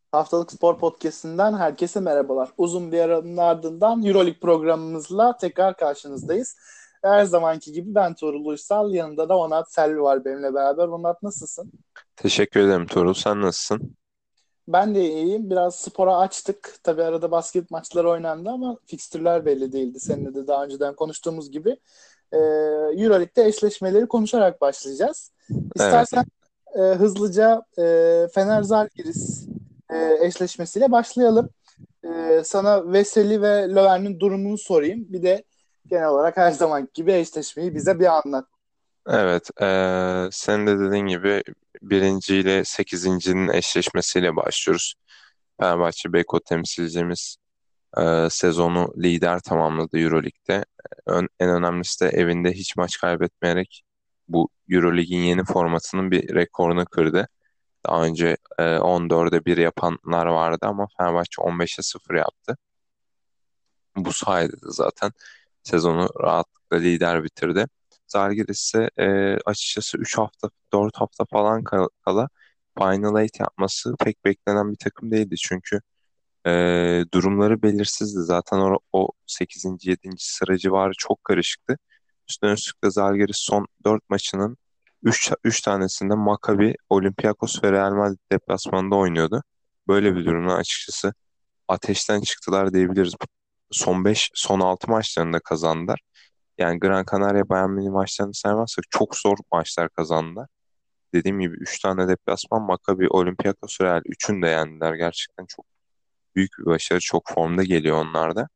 Haftalık Spor Podcast'inden herkese merhabalar. Uzun bir aranın ardından Euroleague programımızla tekrar karşınızdayız. Her zamanki gibi ben Tuğrul Uysal, yanında da Onat Selvi var benimle beraber. Onat, nasılsın? Teşekkür ederim Tuğrul. Sen nasılsın? Ben de iyiyim. Biraz spora açtık. Tabii arada basket maçları oynandı ama fikstürler belli değildi. Seninle de daha önceden konuştuğumuz gibi. Euroleague'de eşleşmeleri konuşarak başlayacağız. Evet. İstersen hızlıca Fener Zalgiris eşleşmesiyle başlayalım. Sana Veseli ve Löwen'in durumunu sorayım. Bir de genel olarak her zamanki gibi eşleşmeyi bize bir anlat. Evet. Sen de dediğin gibi birinci ile sekizincinin eşleşmesiyle başlıyoruz. Fenerbahçe Beko temsilcimiz sezonu lider tamamladı Euroleague'de. En önemlisi de evinde hiç maç kaybetmeyerek bu Euroleague'in yeni formatının bir rekorunu kırdı. Daha önce 14'e 1 yapanlar vardı ama Fenerbahçe 15'e 0 yaptı. Bu sayede de zaten sezonu rahatlıkla lider bitirdi. Zalgiris ise açıkçası 3 hafta 4 hafta falan kala Final Eight yapması pek beklenen bir takım değildi. Çünkü durumları belirsizdi. Zaten o 8. 7. sıra civarı çok karışıktı. Üstüne üstlük de Zalgiris son 4 maçının üç tanesinde Maccabi, Olympiakos ve Real Madrid deplasmanında oynuyordu. Böyle bir durumda açıkçası ateşten çıktılar diyebiliriz. Son 5, son 6 maçlarında kazandılar. Yani Gran Canaria Bayern Münih maçlarını saymazsak çok zor maçlar kazandılar. Dediğim gibi 3 tane deplasman Maccabi, Olympiakos, Real 3'ünü de yendiler. Gerçekten çok büyük bir başarı. Çok formda geliyor onlar da.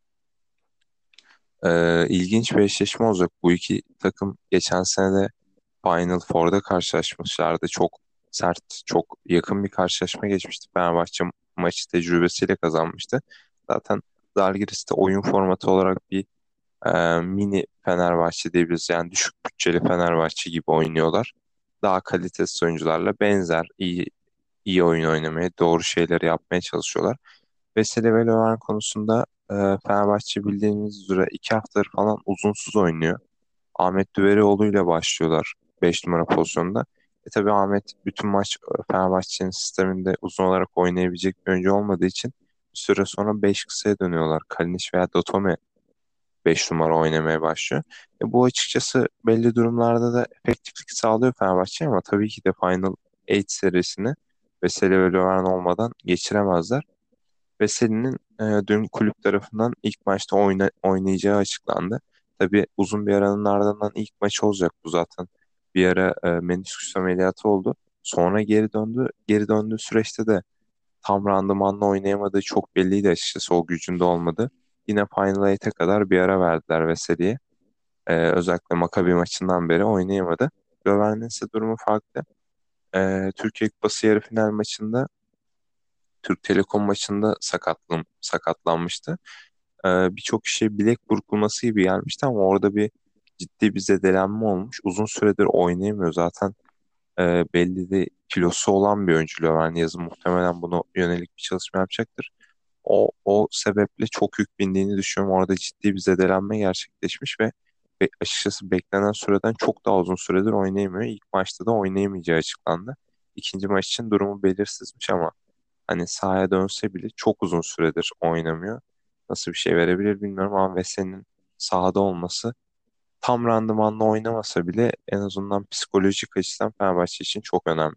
İlginç bir eşleşme olacak. Bu iki takım geçen sene de Final Four'da karşılaşmışlardı. Çok sert, çok yakın bir karşılaşma geçmişti. Fenerbahçe maçı tecrübesiyle kazanmıştı. Zaten Zalgiris'te oyun formatı olarak bir mini Fenerbahçe diyebiliriz. Yani düşük bütçeli Fenerbahçe gibi oynuyorlar. Daha kalitesiz oyuncularla benzer, iyi oyun oynamaya, doğru şeyleri yapmaya çalışıyorlar. Veseli ve Löwen konusunda Fenerbahçe bildiğiniz üzere 2 haftadır falan uzunsuz oynuyor. Ahmet Düverioğlu ile başlıyorlar 5 numara pozisyonda. Tabii Ahmet bütün maç Fenerbahçe'nin sisteminde uzun olarak oynayabilecek bir oyuncu olmadığı için bir süre sonra 5 kısaya dönüyorlar. Kalinic veya Dotome 5 numara oynamaya başlıyor. Bu açıkçası belli durumlarda da efektiflik sağlıyor Fenerbahçe ama tabii ki de Final 8 serisini Veseli ve Löwen olmadan geçiremezler. Veseli'nin dün kulüp tarafından ilk maçta oynayacağı açıklandı. Tabii uzun bir aranın ardından ilk maç olacak bu zaten. Bir ara menisküs ameliyatı oldu. Sonra geri döndü. Geri döndüğü süreçte de tam randımanla oynayamadığı çok belliydi açıkçası o gücünde olmadı. Yine Final 8'e kadar bir ara verdiler Veseli'ye. Özellikle Maccabi maçından beri oynayamadı. Löwen'in ise durumu farklı. Türkiye Kupası yarı final maçında Türk Telekom maçında sakatlanmıştı. Birçok kişiye bilek burkulması gibi gelmişti ama orada ciddi bir zedelenme olmuş. Uzun süredir oynayamıyor zaten. Belli de kilosu olan bir oyuncu Löwen yazın muhtemelen bunu yönelik bir çalışma yapacaktır. O sebeple çok yük bindiğini düşünüyorum. Orada ciddi bir zedelenme gerçekleşmiş ve açıkçası beklenen süreden çok daha uzun süredir oynayamıyor. İlk maçta da oynayamayacağı açıklandı. İkinci maç için durumu belirsizmiş ama hani sahaya dönse bile çok uzun süredir oynamıyor. Nasıl bir şey verebilir bilmiyorum ama Veseli'nin sahada olması tam randımanla oynamasa bile en azından psikolojik açıdan Fenerbahçe için çok önemli.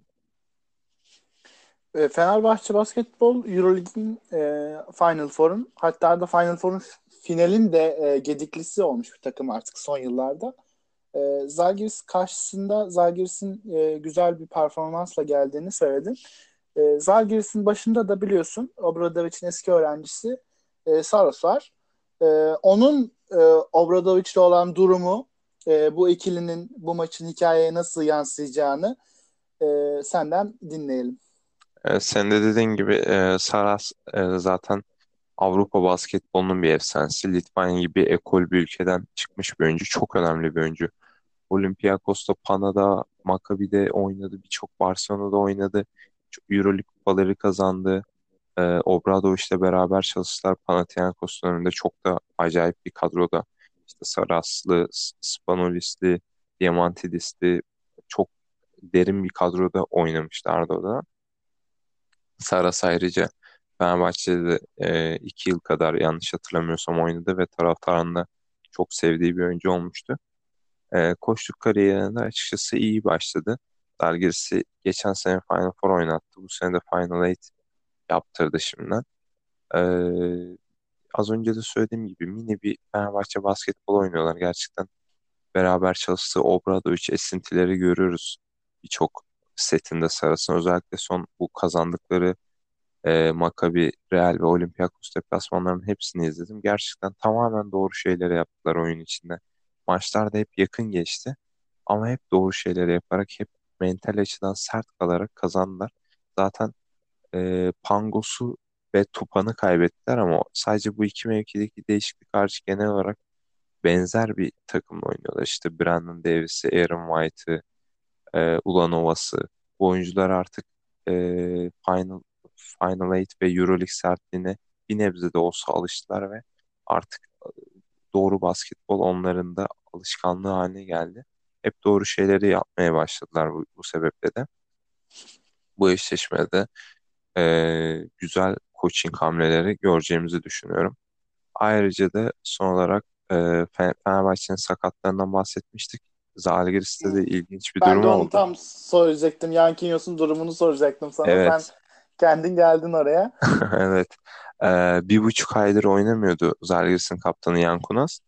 Fenerbahçe Basketbol Euroleague'in Final Four'un, hatta da Final Four'un finalin de gediklisi olmuş bir takım artık son yıllarda. Zalgiris karşısında Zalgiris'in güzel bir performansla geldiğini söyledin. Zalgiris'in başında da biliyorsun Obradovic'in eski öğrencisi Saros var. E, onun Obradoviç'le olan durumu, bu ikilinin bu maçın hikayeye nasıl yansıyacağını senden dinleyelim. Sen de dediğin gibi Saras zaten Avrupa basketbolunun bir efsanesi. Litvanya gibi ekol bir ülkeden çıkmış bir oyuncu. Çok önemli bir oyuncu. Olympiakos'ta, Pana'da, Maccabi'de oynadı. Birçok Barcelona'da oynadı. Çok Euroleague kupaları kazandı. Obradoviç'le beraber çalıştılar. Panathinaikos döneminde çok da acayip bir kadroda. İşte Saraslı, Spanolis'li, Diamantidis'li çok derin bir kadroda oynamışlardı o da. Saras ayrıca Fenerbahçe'de de 2 yıl kadar yanlış hatırlamıyorsam oynadı ve taraftarın da çok sevdiği bir oyuncu olmuştu. Koçluk kariyerine açıkçası iyi başladı. Zalgiris'i geçen sene Final Four oynattı. Bu sene de Final Eight yaptırdı şimdiden. Ee, Az önce de söylediğim gibi yine bir Fenerbahçe basketbol oynuyorlar. Gerçekten beraber çalıştığı Obradoviç esintileri görüyoruz. Birçok setinde Saras'ın özellikle son bu kazandıkları Maccabi, Real ve Olympiakos deplasmanlarının hepsini izledim. Gerçekten tamamen doğru şeyleri yaptılar oyun içinde. Maçlar da hep yakın geçti ama hep doğru şeyleri yaparak, hep mental açıdan sert kalarak kazandılar. Zaten Pangos'u ve Tupan'ı kaybettiler ama sadece bu iki mevkideki değişiklik hariç genel olarak benzer bir takımla oynuyorlar. İşte Brandon Davis'i, Aaron White'ı, Ulanova'sı. Bu oyuncular artık Final Eight ve EuroLeague sertliğine bir nebze de olsa alıştılar ve artık doğru basketbol onların da alışkanlığı haline geldi. Hep doğru şeyleri yapmaya başladılar bu sebeple de. Bu eşleşmede güzel coaching hamleleri göreceğimizi düşünüyorum. Ayrıca da son olarak Fenerbahçe'nin sakatlarından bahsetmiştik. Zalgiris'te de ilginç bir Ben durum de onu oldu. tam soracaktım. Yankinyos'un durumunu soracaktım sana. Sen Evet, kendin geldin oraya. evet. 1,5 aydır oynamıyordu Zalgiris'in kaptanı Yankunas.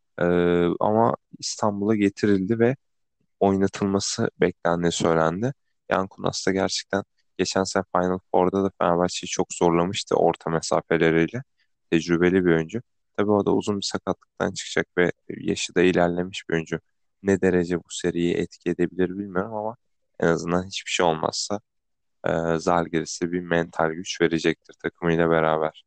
Ama İstanbul'a getirildi ve oynatılması beklendiği söylendi. Yankunas da gerçekten geçen sene Final Four'da da Fenerbahçe'yi çok zorlamıştı orta mesafeleriyle. Tecrübeli bir oyuncu. Tabii o da uzun bir sakatlıktan çıkacak ve yaşı da ilerlemiş bir oyuncu. Ne derece bu seriyi etki edebilir bilmiyorum ama en azından hiçbir şey olmazsa Zalgiris'e bir mental güç verecektir takımıyla beraber.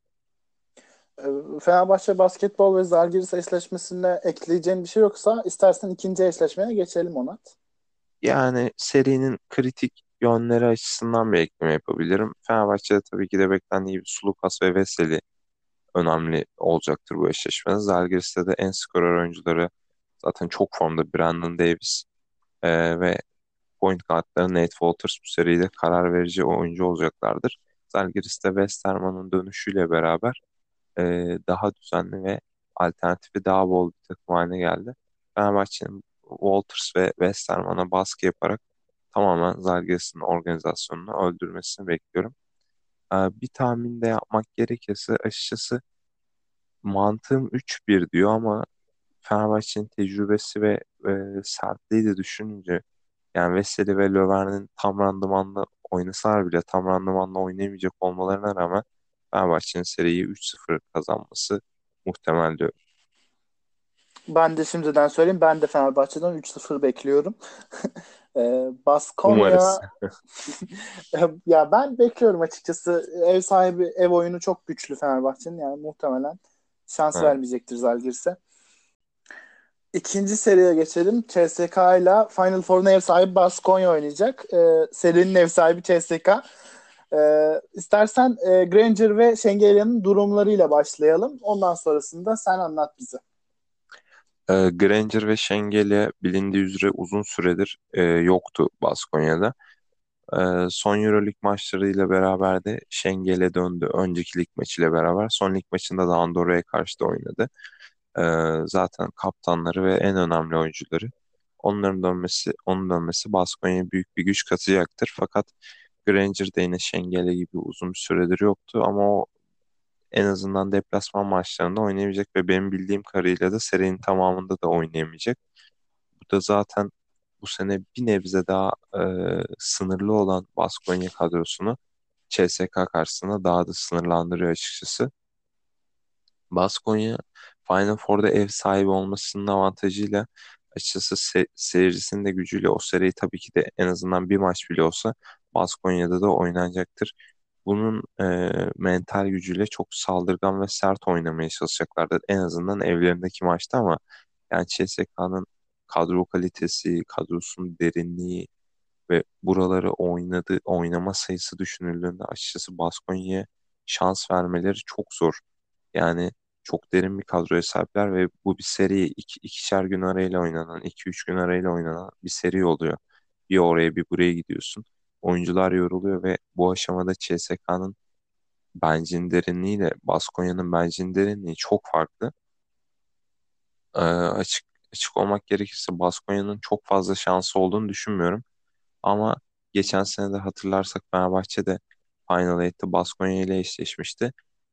Fenerbahçe basketbol ve Zalgiris eşleşmesinde ekleyeceğin bir şey yoksa istersen ikinci eşleşmeye geçelim Onat. Yani serinin kritik yönleri açısından bir ekleme yapabilirim. Fenerbahçe'de tabii ki de beklendiği gibi Sulukas ve Veseli önemli olacaktır bu eşleşmede. Zalgiris'te de en skorer oyuncuları zaten çok formda Brandon Davis ve point guardları Nate Walters bu seride karar verici oyuncu olacaklardır. Zalgiris'te Westerman'ın dönüşüyle beraber e, daha düzenli ve alternatifi daha bol bir takım haline geldi. Fenerbahçe'nin Walters ve Westerman'a baskı yaparak tamamen Zalgiris'in organizasyonunu öldürmesini bekliyorum. Bir tahmin de yapmak gerekirse açıkçası mantığım 3-1 diyor ama Fenerbahçe'nin tecrübesi ve sertliği de düşününce yani Veseli ve Löwen'in tam randımanla oynasalar bile tam randımanla oynayamayacak olmalarına rağmen Fenerbahçe'nin seriyi 3-0 kazanması muhtemel diyor. Ben de şimdiden söyleyeyim. Ben de Fenerbahçe'den 3-0 bekliyorum. Umarız. Baskonya ya ben bekliyorum açıkçası. Ev sahibi ev oyunu çok güçlü Fenerbahçe'nin. Yani muhtemelen şans Evet. vermeyecektir Zalgiris'e. İkinci seriye geçelim. CSKA ile Final Four'un ev sahibi Baskonya oynayacak. Serinin ev sahibi CSKA. İstersen Granger ve Şengelya'nın durumlarıyla başlayalım. Ondan sonrasında sen anlat bize. Granger ve Şengel'e bilindiği üzere uzun süredir yoktu Baskonya'da. Son Euroleague maçlarıyla beraber de Şengel'e döndü. Önceki lig maçıyla beraber. Son lig maçında da Andorra'ya karşı da oynadı. Zaten kaptanları ve en önemli oyuncuları. Onun dönmesi Baskonya'ya büyük bir güç katacaktır. Fakat Granger de yine Şengeli gibi uzun bir süredir yoktu ama o en azından deplasman maçlarında oynayamayacak ve benim bildiğim kadarıyla da serinin tamamında da oynayamayacak. Bu da zaten bu sene bir nebze daha sınırlı olan Baskonya kadrosunu CSKA karşısında daha da sınırlandırıyor açıkçası. Baskonya Final Four'da ev sahibi olmasının avantajıyla açıkçası seyircisinin de gücüyle o seriyi tabii ki de en azından bir maç bile olsa Baskonya'da da oynanacaktır. Bunun mental gücüyle çok saldırgan ve sert oynamaya çalışacaklardır. En azından evlerindeki maçta ama yani CSKA'nın kadro kalitesi, kadrosunun derinliği ve buraları oynama sayısı düşünüldüğünde açıkçası Baskonya'ya şans vermeleri çok zor. Yani çok derin bir kadroya sahipler ve bu bir seri ikişer gün arayla oynanan, 2-3 gün arayla oynanan bir seri oluyor. Bir oraya bir buraya gidiyorsun. oyuncular yoruluyor ve bu aşamada CSK'nın bencin derinliğiyle Baskonya'nın bencin derinliği çok farklı. Açık olmak gerekirse Baskonya'nın çok fazla şansı olduğunu düşünmüyorum. Ama geçen sene de hatırlarsak Fenerbahçe de Final 8'te Baskonya ile eşleşmişti.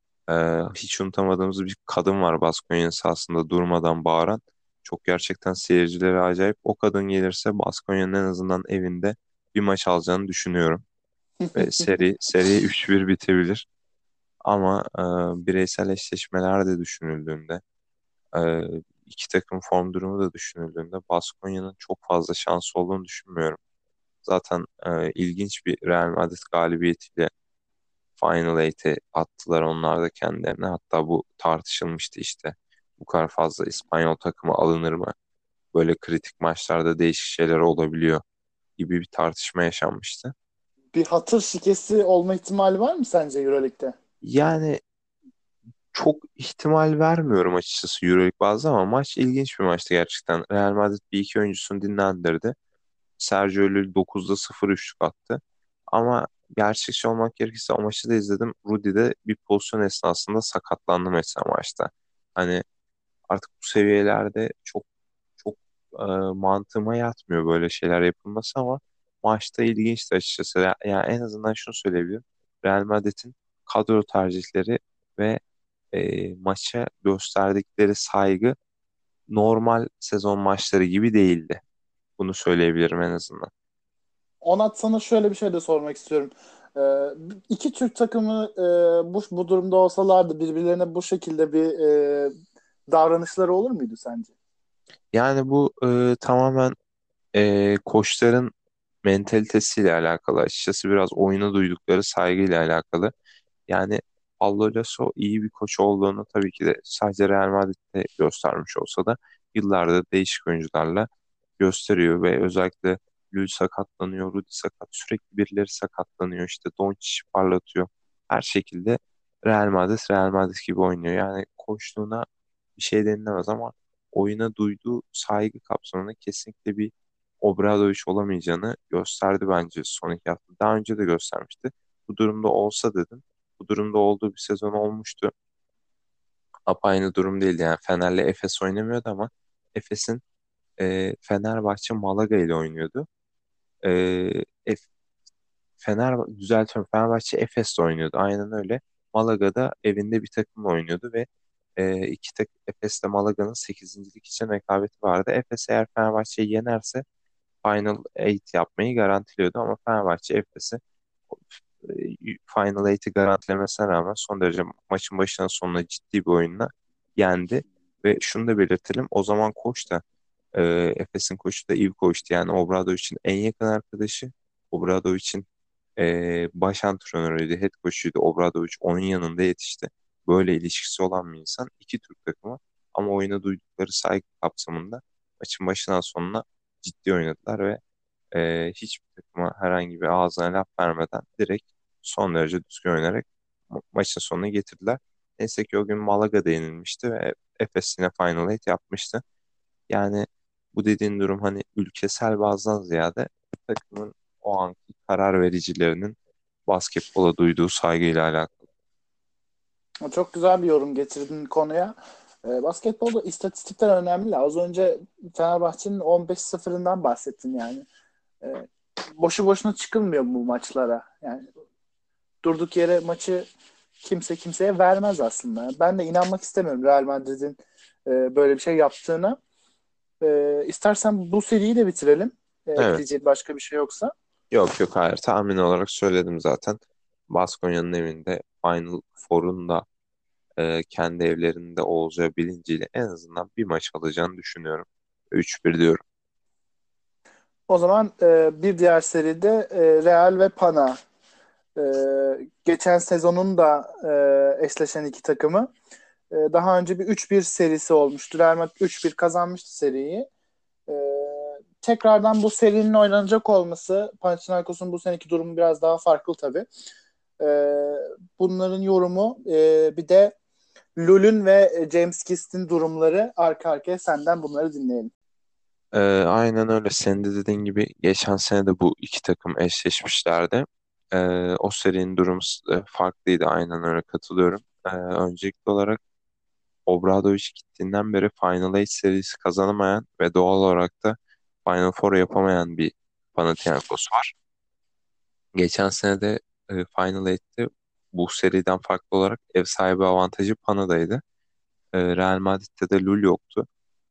Hiç unutamadığımız bir kadın var Baskonya'nın sahasında durmadan bağıran. Çok gerçekten seyircileri acayip. O kadın gelirse Baskonya'nın en azından evinde bir maç alacağını düşünüyorum. Ve seri 3-1 bitebilir. Ama bireysel eşleşmeler de düşünüldüğünde, e, iki takım form durumu da düşünüldüğünde Baskonya'nın çok fazla şansı olduğunu düşünmüyorum. Zaten ilginç bir Real Madrid galibiyetiyle Final 8'e attılar onlar da kendilerine. Hatta bu tartışılmıştı işte. Bu kadar fazla İspanyol takımı alınır mı? Böyle kritik maçlarda değişik şeyler olabiliyor gibi bir tartışma yaşanmıştı. Bir hatır şikesi olma ihtimali var mı sence Euroleague'de? Yani çok ihtimal vermiyorum açıkçası Euroleague bazlı ama maç ilginç bir maçtı gerçekten. Real Madrid bir iki oyuncusunu dinlendirdi. Sergio Llull 9'da 0 üçlük attı. Ama gerçekçi olmak gerekirse o maçı da izledim. Rudy de bir pozisyon esnasında sakatlandı mesela maçta. Hani artık bu seviyelerde çok mantığıma yatmıyor böyle şeyler yapılması ama maçta ilginçti açıkçası. Yani en azından şunu söyleyebilirim. Real Madrid'in kadro tercihleri ve maça gösterdikleri saygı normal sezon maçları gibi değildi. Bunu söyleyebilirim en azından. Onat, sana şöyle bir şey de sormak istiyorum. İki Türk takımı bu durumda olsalardı birbirlerine bu şekilde bir davranışları olur muydu sence? Yani bu tamamen koçların mentalitesiyle alakalı. Açıkçası biraz oyuna duydukları saygıyla alakalı. Yani Paulo Lasso iyi bir koç olduğunu tabii ki de sadece Real Madrid'de göstermiş olsa da yıllardır değişik oyuncularla gösteriyor ve özellikle Lul sakatlanıyor, Rudi sakat, sürekli birileri sakatlanıyor, işte Doncic parlatıyor. Her şekilde Real Madrid gibi oynuyor. Yani koçluğuna bir şey denilemez ama oyuna duyduğu saygı kapsamında kesinlikle bir Obradovic olamayacağını gösterdi bence son iki hafta. Daha önce de göstermişti. Bu durumda olsa dedim. Bu durumda olduğu bir sezon olmuştu. Aynı durum değildi. Yani Fener'le Efes oynamıyordu ama Efes'in Fenerbahçe Malaga ile oynuyordu. E, F- düzeltiyorum. Fenerbahçe Efes'le oynuyordu. Aynen öyle. Malaga'da evinde bir takımla oynuyordu ve Efes'le Malaga'nın sekizincilik için rekabeti vardı. Efes eğer Fenerbahçe'yi yenerse Final 8 yapmayı garantiliyordu ama Fenerbahçe Efes'i Final 8'i garantilemesine rağmen son derece maçın başından sonuna ciddi bir oyunla yendi. Ve şunu da belirtelim. O zaman koç da e, Efes'in koçu da Ivković'ti. Yani Obradovic'in en yakın arkadaşı. Obradovic'in baş antrenörüydü, head koçuydu. Obradovic onun yanında yetişti. Böyle ilişkisi olan bir insan. İki Türk takımı ama oyuna duydukları saygı kapsamında maçın başından sonuna ciddi oynadılar ve hiçbir takıma herhangi bir ağzına laf vermeden direkt son derece düzgün oynayarak maçın sonuna getirdiler. Neyse ki o gün Malaga'da yenilmişti ve Efes yine Final Eight yapmıştı. Yani bu dediğin durum hani ülkesel bazdan ziyade takımın o anki karar vericilerinin basketbola duyduğu saygıyla alakalı. Çok güzel bir yorum getirdin konuya. Basketbolda istatistikler önemli. Az önce Fenerbahçe'nin 15-0'ından bahsettin yani. E, Boşu boşuna çıkılmıyor bu maçlara. Yani durduk yere maçı kimse kimseye vermez aslında. Ben de inanmak istemiyorum Real Madrid'in böyle bir şey yaptığına. İstersen bu seriyi de bitirelim. Evet. Ekleyeceğin başka bir şey yoksa. Yok yok hayır. Tahmin olarak söyledim zaten. Baskonya'nın evinde Final Four'un da kendi evlerinde olacağı bilinciyle en azından bir maç alacağını düşünüyorum. 3-1 diyorum. O zaman bir diğer seride Real ve Pana. E, Geçen sezonun da eşleşen iki takımı. Daha önce bir 3-1 serisi olmuştu. Real Madrid 3-1 kazanmıştı seriyi. E, Tekrardan bu serinin oynanacak olması, Panathinaikos'un bu seneki durumu biraz daha farklı tabii. E, Bunların yorumu, bir de Lul'ün ve James Kist'in durumları arka arkaya, senden bunları dinleyelim. Aynen öyle. Senin de dediğin gibi geçen sene de bu iki takım eşleşmişlerdi. O serinin durumu farklıydı. Aynen öyle katılıyorum. Öncelikli olarak Obradoviç gittiğinden beri Final Eight serisi kazanamayan ve doğal olarak da Final Four yapamayan bir Panathinaikos var. Geçen sene de Final Eight'te bu seriden farklı olarak ev sahibi avantajı Pana'daydı. Real Madrid'de de Lul yoktu.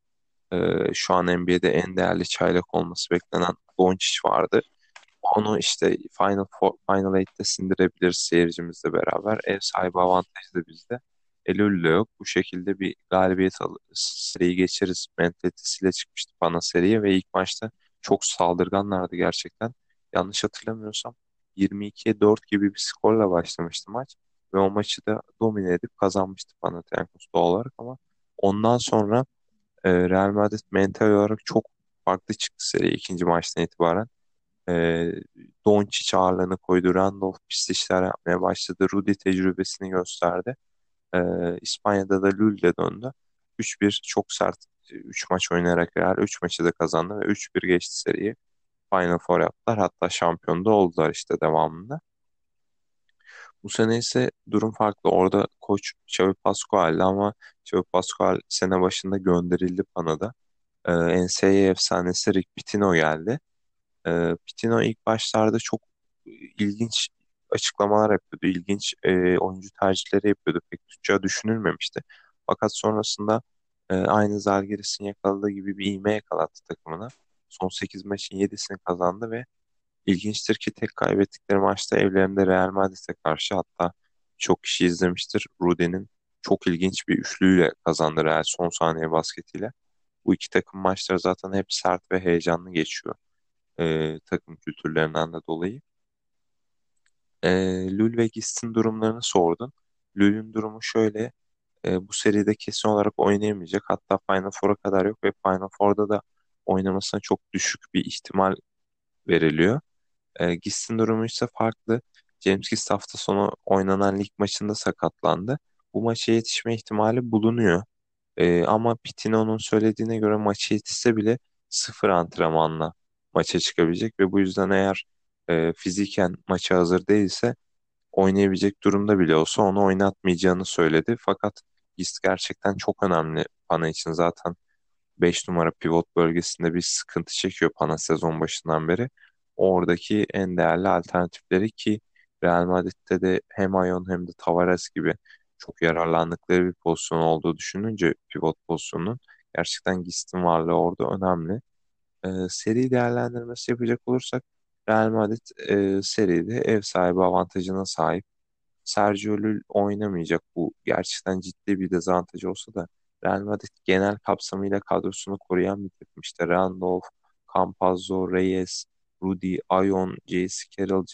Şu an NBA'de en değerli çaylak olması beklenen Doncic vardı. Onu işte Final 8'te sindirebiliriz seyircimizle beraber. Ev sahibi avantajı da bizde. Lul de yok. Bu şekilde bir galibiyet seriyi geçeriz mentalitesiyle çıkmıştı Pana seriye ve ilk maçta çok saldırganlardı gerçekten. Yanlış hatırlamıyorsam 22'ye 4 gibi bir skorla başlamıştı maç ve o maçı da domine edip kazanmıştı Panathinaikos doğal olarak ama ondan sonra Real Madrid mental olarak çok farklı çıktı seri ikinci maçtan itibaren. E, Doncic ağırlığını koydu. Randolph pist işler yapmaya başladı. Rudy tecrübesini gösterdi. İspanya'da da Lille döndü. 3-1 çok sert 3 maç oynayarak Real 3 maçı da kazandı ve 3-1 geçti seriyi. Final Four yaptılar. Hatta şampiyon da oldular işte devamında. Bu sene ise durum farklı. Orada koç Xavi Pascual'di ama Xavi Pascual sene başında gönderildi Pana'da. NCAA efsanesi Rick Pitino geldi. Pitino ilk başlarda çok ilginç açıklamalar yapıyordu. İlginç oyuncu tercihleri yapıyordu. Pek tutacağı düşünülmemişti. Fakat sonrasında aynı Zalgiris'in yakaladığı gibi bir ivme yakalattı takımına. Son 8 maçın 7'sini kazandı ve ilginçtir ki tek kaybettikleri maçta evlerinde Real Madrid'e karşı hatta çok kişi izlemiştir. Rudy'nin çok ilginç bir üçlüyle kazandı Real son saniye basketiyle. Bu iki takım maçları zaten hep sert ve heyecanlı geçiyor takım kültürlerinden de dolayı. Lul ve Gist'in durumlarını sordun. Lul'ün durumu şöyle. Bu seride kesin olarak oynayamayacak. Hatta Final Four'a kadar yok ve Final Four'da da oynamasına çok düşük bir ihtimal veriliyor. Gist'in durumu ise farklı. James Gist hafta sonu oynanan lig maçında sakatlandı. Bu maça yetişme ihtimali bulunuyor. Ama Pitino'nun söylediğine göre maça yetişse bile sıfır antrenmanla maça çıkabilecek ve bu yüzden eğer fiziken maça hazır değilse oynayabilecek durumda bile olsa onu oynatmayacağını söyledi. Fakat Gist gerçekten çok önemli Pana için. Zaten 5 numara pivot bölgesinde bir sıkıntı çekiyor Pana sezon başından beri. Oradaki en değerli alternatifleri ki Real Madrid'de de hem Ayon hem de Tavares gibi çok yararlandıkları bir pozisyon olduğu düşününce pivot pozisyonunun gerçekten Gist'in varlığı orada önemli. Seri değerlendirmesi yapacak olursak Real Madrid seride ev sahibi avantajına sahip. Sergio Llull oynamayacak. Bu gerçekten ciddi bir dezavantaj olsa da Real Madrid genel kapsamıyla kadrosunu koruyan bir takım. İşte Randolph, Campazzo, Reyes, Rudy, Ayon, J.C. Carroll,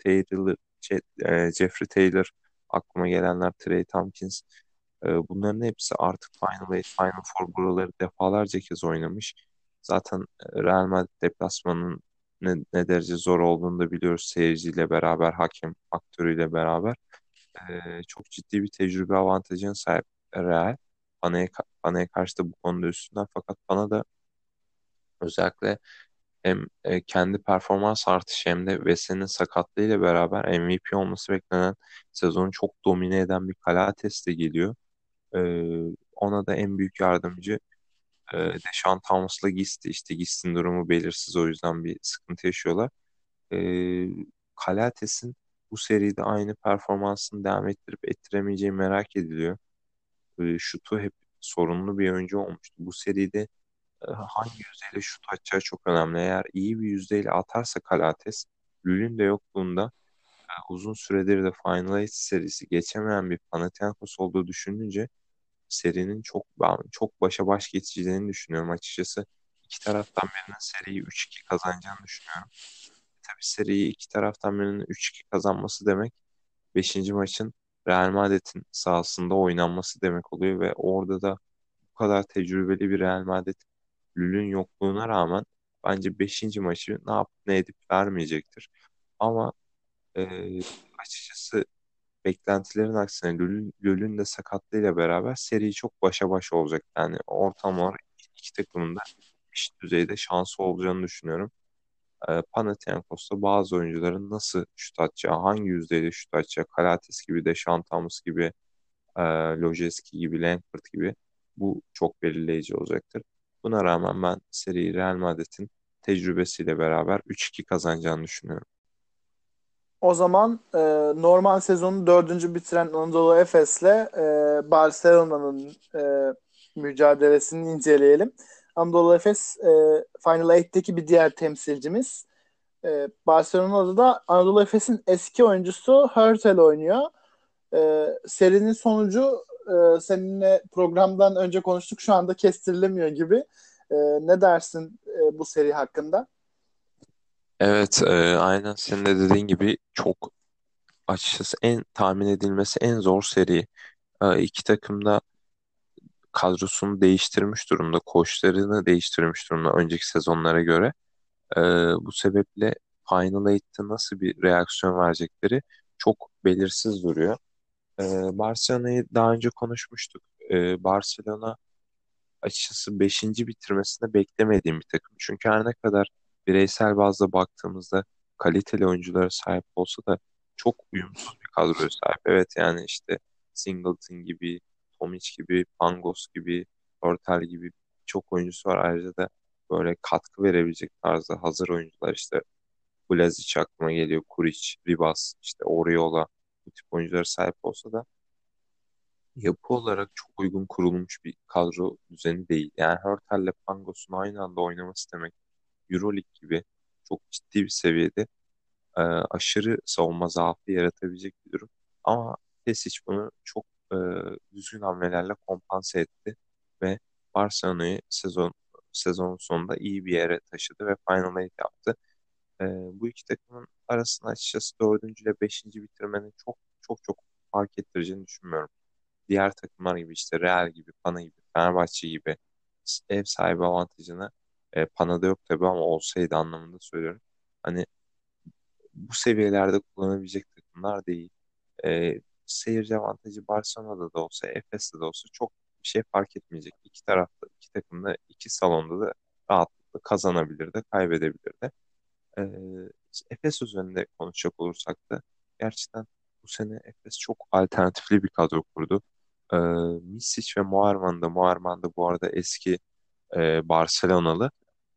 Jeffrey Taylor, aklıma gelenler Trey Tompkins. Bunların hepsi artık Final Eight, Final Four buraları defalarca kez oynamış. Zaten Real Madrid deplasmanının ne derece zor olduğunu da biliyoruz seyirciyle beraber, hakem aktörüyle beraber. Çok ciddi bir tecrübe avantajına sahip Real. Pana'ya karşı da bu konuda üstünden fakat Pana da özellikle hem kendi performans artışı hem de Wesley'nin sakatlığıyla beraber MVP olması beklenen sezonu çok domine eden bir Calates'le geliyor. Ona da en büyük yardımcı Deshaun Thomas'la Gist'i. İşte Gist'in durumu belirsiz o yüzden bir sıkıntı yaşıyorlar. Ee, Calates'in bu seride aynı performansını devam ettirip ettiremeyeceği merak ediliyor. Şutu hep sorunlu bir oyuncu olmuştu. Bu seride hangi yüzdeyle şut atacağı çok önemli. Eğer iyi bir yüzdeyle atarsa Calates, Lül'ün de yokluğunda uzun süredir de Final Eight serisi geçemeyen bir Panathinaikos olduğu düşününce serinin ben çok başa baş geçeceğini düşünüyorum açıkçası. İki taraftan birinin seriyi 3-2 kazanacağını düşünüyorum. Tabii seriyi iki taraftan birinin 3-2 kazanması demek beşinci maçın Real Madrid'in sahasında oynanması demek oluyor ve orada da bu kadar tecrübeli bir Real Madrid Lül'ün yokluğuna rağmen bence beşinci maçı ne yapıp ne edip vermeyecektir. Ama e, açıkçası beklentilerin aksine Lül'ün de sakatlığıyla beraber seri çok başa baş olacak. Yani ortam olarak iki takımın da eşit düzeyde şansı olacağını düşünüyorum. Panathinaikos'ta bazı oyuncuların nasıl şut atacağı, hangi yüzdeyle şut atacağı, Kalates gibi, de Şantamus gibi, e, Lojeski gibi, Langford gibi, bu çok belirleyici olacaktır. Buna rağmen ben seriyi Real Madrid'in tecrübesiyle beraber 3-2 kazanacağını düşünüyorum. O zaman normal sezonu dördüncü bitiren Anadolu Efes'le Barcelona'nın mücadelesini inceleyelim. Anadolu Efes Final 8'teki bir diğer temsilcimiz. Barcelona'da da Anadolu Efes'in eski oyuncusu Hurtel oynuyor. Serinin sonucu seninle programdan önce konuştuk. Şu anda kestirilemiyor gibi. Ne dersin bu seri hakkında? Evet, aynen senin de dediğin gibi çok, açıkçası en tahmin edilmesi en zor seri. İki takım da kadrosunu değiştirmiş durumda, koçlarını değiştirmiş durumda önceki sezonlara göre. Ee, Bu sebeple Final Eight'te nasıl bir reaksiyon verecekleri çok belirsiz duruyor. Barcelona'yı daha önce konuşmuştuk. Barcelona açıkçası beşinci bitirmesini beklemediğim bir takım. Çünkü her ne kadar bireysel bazda baktığımızda kaliteli oyunculara sahip olsa da çok uyumsuz bir kadroya sahip. Evet, yani işte Singleton gibi, Tomic gibi, Pangos gibi, Ortel gibi çok oyuncusu var. Ayrıca da böyle katkı verebilecek tarzda hazır oyuncular, işte Blazic aklıma geliyor, Kuric, Ribas, işte Oriola, bu tip oyunculara sahip olsa da yapı olarak çok uygun kurulmuş bir kadro düzeni değil. Yani Hurtel'le Pangos'un aynı anda oynaması demek, Euroleague gibi çok ciddi bir seviyede aşırı savunma zaafı yaratabilecek bir durum. Ama Pesic bunu çok e, düzgün hamlelerle kompanse etti ve Barcelona'yı sezonun sonunda iyi bir yere taşıdı ve Final Eight yaptı. E, Bu iki takımın arasında açıkçası dördüncü ile beşinci bitirmenin çok çok çok fark ettireceğini düşünmüyorum. Diğer takımlar gibi, işte Real gibi, Pana gibi, Fenerbahçe gibi ev sahibi avantajını, Pana'da yok tabii ama olsaydı anlamında söylüyorum. Hani bu seviyelerde kullanabilecek takımlar değil. Seyirci avantajı Barcelona'da da olsa, Efes'te de olsa çok bir şey fark etmeyecek. İki tarafta, iki takım da iki salonda da rahatlıkla kazanabilir de kaybedebilir de. Ee, Efes üzerinde konuşacak olursak da gerçekten bu sene Efes çok alternatifli bir kadro kurdu. Ee, Misic ve Moerman da bu arada eski Barcelonalı.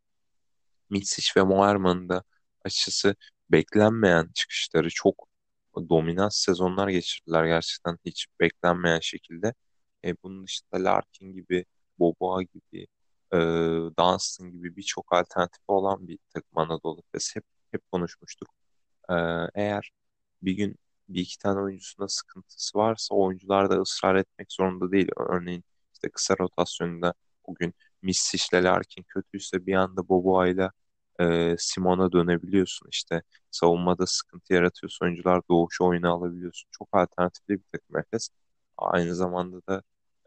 Misic ve Moerman'ın da açıkçası beklenmeyen çıkışları, çok dominant sezonlar geçirdiler gerçekten hiç beklenmeyen şekilde. Bunun dışında Larkin gibi, Boboa gibi, e, Dunstan gibi birçok alternatifi olan bir takım Anadolu Efes. Hep konuşmuştuk. Ee, Eğer bir gün bir iki tane oyuncusunda sıkıntısı varsa, o oyuncular da ısrar etmek zorunda değil. Örneğin işte kısa rotasyonda bugün Misic ile Larkin kötüyse bir anda Boboa'yla Simon'a dönebiliyorsun. İşte savunmada sıkıntı yaratıyorsa oyuncular doğuşu oyuna alabiliyorsun. Çok alternatifli bir takım Efes. Aynı zamanda da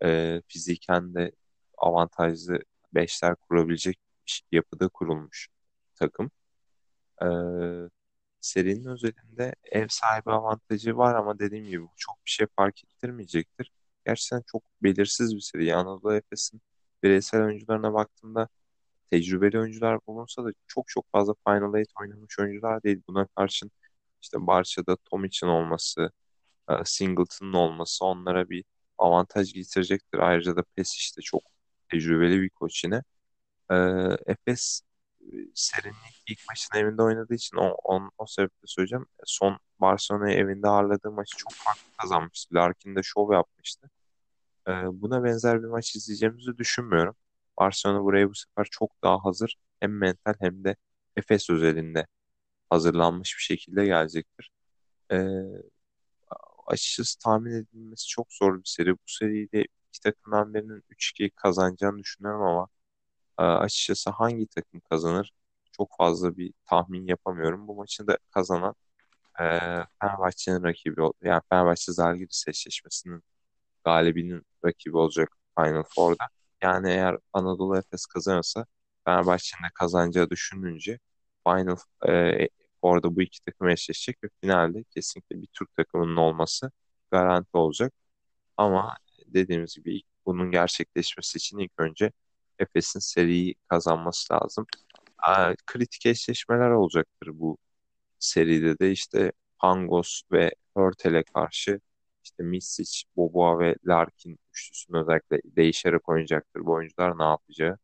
fiziken de avantajlı beşler kurabilecek bir yapıda kurulmuş takım. Ee, Serinin özelinde ev sahibi avantajı var ama dediğim gibi bu çok bir şey fark ettirmeyecektir. Gerçekten çok belirsiz bir seri. Yani Anadolu Efes'in bireysel oyuncularına baktığımda tecrübeli oyuncular bulunsa da çok çok fazla Final Eight oynamış oyuncular değil. Buna karşın işte Barça'da Tomic'in olması, Singleton'ın olması onlara bir avantaj getirecektir. Ayrıca da Pesic de çok tecrübeli bir koç yine. Efes serinin ilk maçını evinde oynadığı için o sebeple söyleyeceğim. Son Barcelona'yı evinde ağırladığı maçı çok farklı kazanmıştı. Larkin de şov yapmıştı. Buna benzer bir maç izleyeceğimizi düşünmüyorum. Barcelona buraya bu sefer çok daha hazır. Hem mental hem de Efes özelinde hazırlanmış bir şekilde gelecektir. Ee, Açıkçası tahmin edilmesi çok zor bir seri. Bu seride iki takımdan birinin 3-2 kazanacağını düşünüyorum ama açıkçası hangi takım kazanır çok fazla bir tahmin yapamıyorum. Bu maçı da kazanan e, Fenerbahçe'nin rakibi yani Fenerbahçe Zalgiris eşleşmesinin galibinin rakibi olacak Final Four'da. Yani eğer Anadolu Efes kazanırsa Fenerbahçe'nin de kazanacağı düşününce Final Four'da bu iki takım eşleşecek ve finalde kesinlikle bir Türk takımının olması garanti olacak. Ama dediğimiz gibi bunun gerçekleşmesi için ilk önce Efes'in seriyi kazanması lazım. Kritik eşleşmeler olacaktır bu seride de, işte Pangos ve Hurtel'e karşı işte Misic, Boboa ve Larkin üçlüsünü özellikle değişerek oynayacaktır bu oyuncular, ne yapacağı.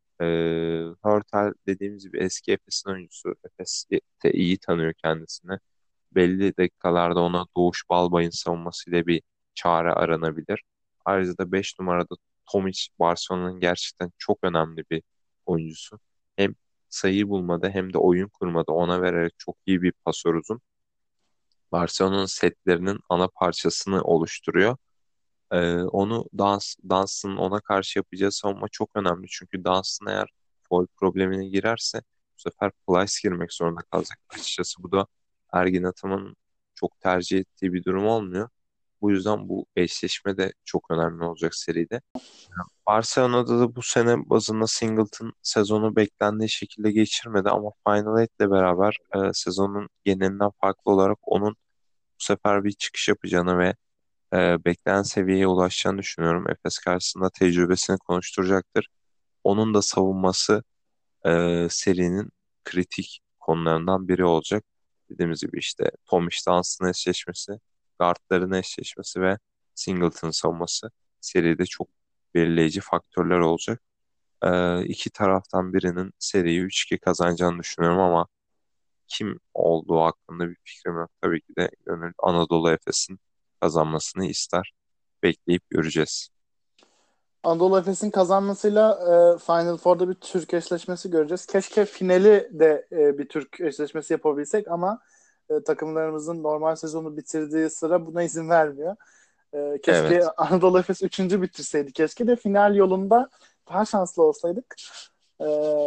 Hurtel dediğimiz gibi eski Efes'in oyuncusu. Efes de iyi tanıyor kendisini. Belli dakikalarda ona Doğuş Balbay'ın savunmasıyla bir çare aranabilir. Ayrıca da 5 numarada Tomic, Barcelona'nın gerçekten çok önemli bir oyuncusu. Hem sayı bulmada hem de oyun kurmada ona vererek çok iyi bir pasör uzun. Barcelona'nın setlerinin ana parçasını oluşturuyor. Onu Dunstan ona karşı yapacağı savunma çok önemli. Çünkü Dunstan eğer foul problemine girerse bu sefer Plyce girmek zorunda kalacak. Açıkçası bu da Ergin Ataman'ın çok tercih ettiği bir durum olmuyor. Bu yüzden bu eşleşme de çok önemli olacak seride. Barcelona'da da bu sene bazında Singleton sezonu beklendiği şekilde geçirmedi ama Final Eight'le beraber sezonun genelinden farklı olarak onun bu sefer bir çıkış yapacağını ve beklenen seviyeye ulaşacağını düşünüyorum. Efes karşısında tecrübesini konuşturacaktır. Onun da savunması serinin kritik konularından biri olacak. Dediğimiz gibi işte Tomic Dunstan eşleşmesi, guardların eşleşmesi ve Singleton savunması seride çok belirleyici faktörler olacak. İki taraftan birinin seriyi 3-2 kazanacağını düşünüyorum ama kim olduğu hakkında bir fikrim yok. Tabii ki de gönül Anadolu Efes'in kazanmasını ister. Bekleyip göreceğiz. Anadolu Efes'in kazanmasıyla Final Four'da bir Türk eşleşmesi göreceğiz. Keşke finali de bir Türk eşleşmesi yapabilsek ama takımlarımızın normal sezonu bitirdiği sıra buna izin vermiyor. Keşke Evet. Anadolu Efes 3. bitirseydi. Keşke de final yolunda daha şanslı olsaydık. E,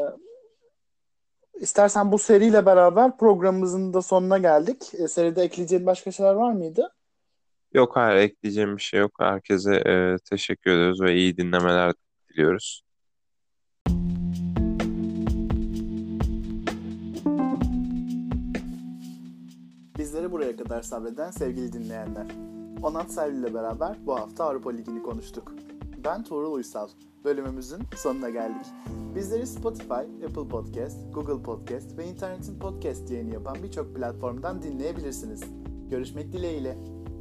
istersen bu seriyle beraber programımızın da sonuna geldik. Seride ekleyeceğin başka şeyler var mıydı? Yok, hayır, ekleyeceğim bir şey yok. Herkese teşekkür ediyoruz ve iyi dinlemeler diliyoruz. Bizleri buraya kadar sabreden sevgili dinleyenler. Onat Servi ile beraber bu hafta Avrupa Ligi'ni konuştuk. Ben Tuğrul Uysal. Bölümümüzün sonuna geldik. Bizleri Spotify, Apple Podcast, Google Podcast ve internetin podcast yayını yapan birçok platformdan dinleyebilirsiniz. Görüşmek dileğiyle.